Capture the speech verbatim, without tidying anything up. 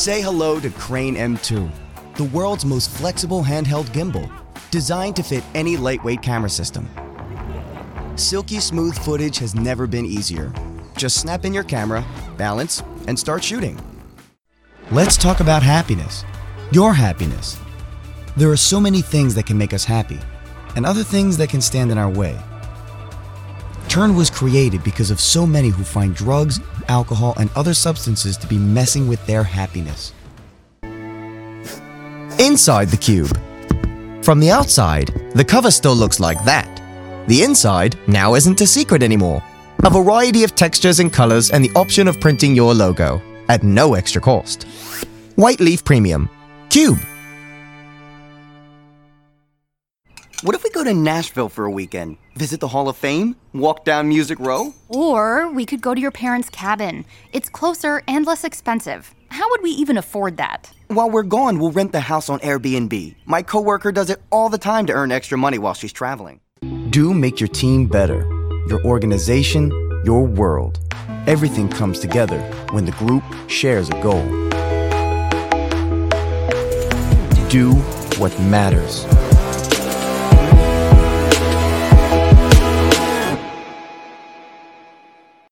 Say hello to Crane M two, the world's most flexible handheld gimbal, designed to fit any lightweight camera system. Silky smooth footage has never been easier. Just snap in your camera, balance, and start shooting. Let's talk about happiness. Your happiness. There are so many things that can make us happy, and other things that can stand in our way. Turn was created because of so many who find drugs, alcohol, and other substances to be messing with their happiness. Inside the cube. From the outside, the cover still looks like that. The inside now isn't a secret anymore. A variety of textures and colors and the option of printing your logo at no extra cost. White Leaf Premium. Cube. What if we go to Nashville for a weekend? Visit the Hall of Fame? Walk down Music Row? Or we could go to your parents' cabin. It's closer and less expensive. How would we even afford that? While we're gone, we'll rent the house on Airbnb. My coworker does it all the time to earn extra money while she's traveling. Do make your team better. Your organization, your world. Everything comes together when the group shares a goal. Do what matters.